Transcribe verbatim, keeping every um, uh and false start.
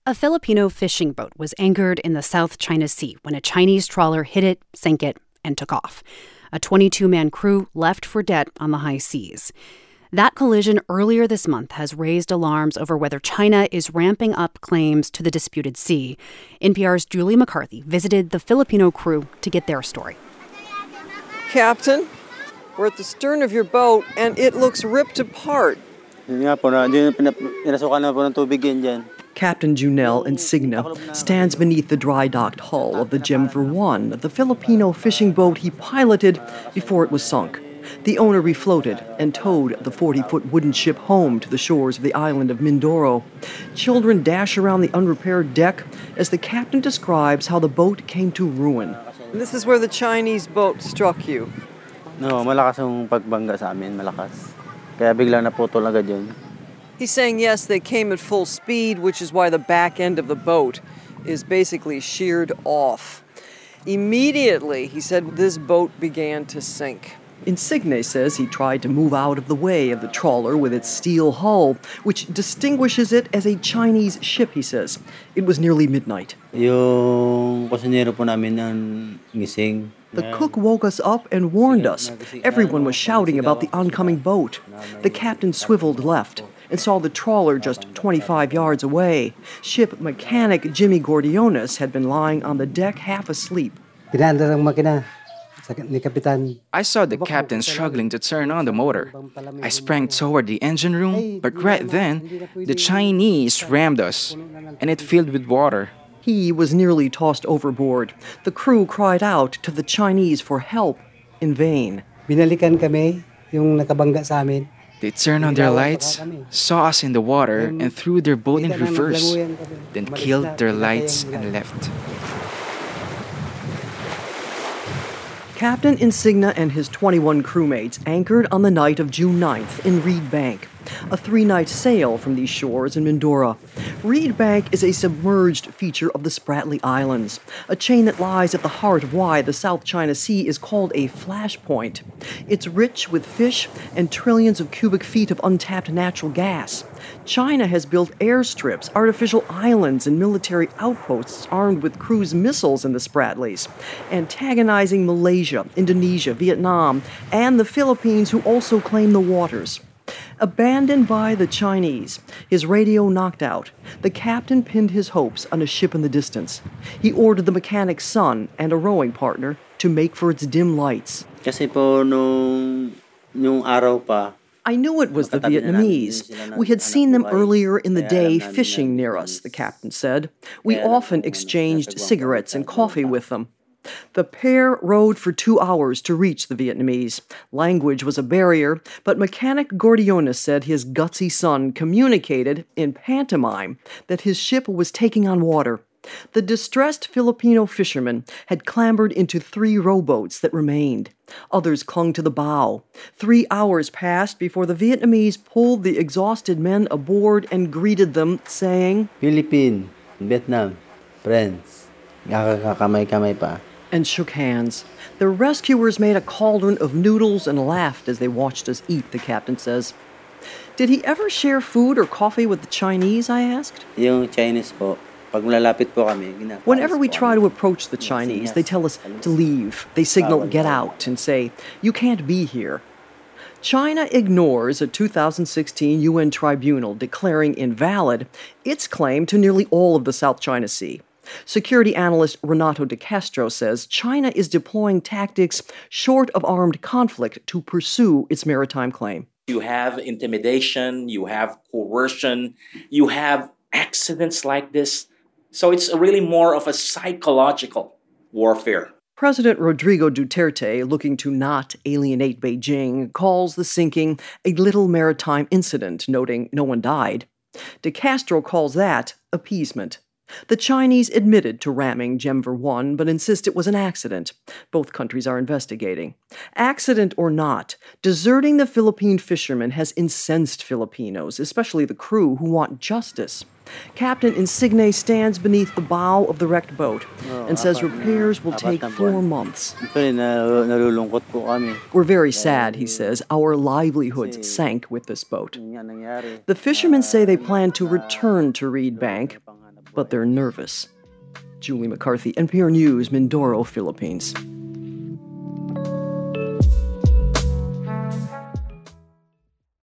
A Filipino fishing boat was anchored in the South China Sea when a Chinese trawler hit it, sank it, and took off. A twenty-two man crew left for dead on the high seas. That collision earlier this month has raised alarms over whether China is ramping up claims to the disputed sea. N P R's Julie McCarthy visited the Filipino crew to get their story. Captain, we're at the stern of your boat and it looks ripped apart. Captain Junel Insignia stands beneath the dry-docked hull of the Jemver one, the Filipino fishing boat he piloted before it was sunk. The owner refloated and towed the forty-foot wooden ship home to the shores of the island of Mindoro. Children dash around the unrepaired deck as the captain describes how the boat came to ruin. This is where the Chinese boat struck you. No, malakas yung pagbangga sa amin, malakas. Kaya bigla naputol agad yun. He's saying, yes, they came at full speed, which is why the back end of the boat is basically sheared off. Immediately, he said, this boat began to sink. Insigne says he tried to move out of the way of the trawler with its steel hull, which distinguishes it as a Chinese ship, he says. It was nearly midnight. Yung kusinero po namin ng gising. The cook woke us up and warned us. Everyone was shouting about the oncoming boat. The captain swiveled left and saw the trawler just twenty-five yards away. Ship mechanic Jimmy Gordionis had been lying on the deck half asleep. I saw the captain struggling to turn on the motor. I sprang toward the engine room, but right then, the Chinese rammed us, and it filled with water. He was nearly tossed overboard. The crew cried out to the Chinese for help in vain. They turned on their lights, saw us in the water, and threw their boat in reverse, then killed their lights and left. Captain Insignia and his twenty-one crewmates anchored on the night of June ninth in Reed Bank, a three-night sail from these shores in Mindoro. Reed Bank is a submerged feature of the Spratly Islands, a chain that lies at the heart of why the South China Sea is called a flashpoint. It's rich with fish and trillions of cubic feet of untapped natural gas. China has built airstrips, artificial islands, and military outposts armed with cruise missiles in the Spratlys, antagonizing Malaysia, Indonesia, Vietnam, and the Philippines, who also claim the waters. Abandoned by the Chinese, his radio knocked out, the captain pinned his hopes on a ship in the distance. He ordered the mechanic's son and a rowing partner to make for its dim lights. Kasi po nung, nung araw pa, I knew it was the Vietnamese. We had seen them earlier in the day fishing near us, the captain said. We often exchanged cigarettes and coffee with them. The pair rowed for two hours to reach the Vietnamese. Language was a barrier, but mechanic Gordionis said his gutsy son communicated in pantomime that his ship was taking on water. The distressed Filipino fishermen had clambered into three rowboats that remained. Others clung to the bow. Three hours passed before the Vietnamese pulled the exhausted men aboard and greeted them, saying, Philippine, Vietnam, friends, kamay-kamay pa. And shook hands. The rescuers made a cauldron of noodles and laughed as they watched us eat, the captain says. Did he ever share food or coffee with the Chinese, I asked? Yung Chinese po. Whenever we try to approach the Chinese, they tell us to leave. They signal, get out, and say, you can't be here. China ignores a two thousand sixteen U N tribunal declaring invalid its claim to nearly all of the South China Sea. Security analyst Renato De Castro says China is deploying tactics short of armed conflict to pursue its maritime claim. You have intimidation, you have coercion, you have accidents like this. So it's really more of a psychological warfare. President Rodrigo Duterte, looking to not alienate Beijing, calls the sinking a little maritime incident, noting no one died. De Castro calls that appeasement. The Chinese admitted to ramming Jemver one, but insist it was an accident. Both countries are investigating. Accident or not, deserting the Philippine fishermen has incensed Filipinos, especially the crew, who want justice. Captain Insigne stands beneath the bow of the wrecked boat and says repairs will take four months. We're very sad, he says. Our livelihoods sank with this boat. The fishermen say they plan to return to Reed Bank, but they're nervous. Julie McCarthy, N P R News, Mindoro, Philippines.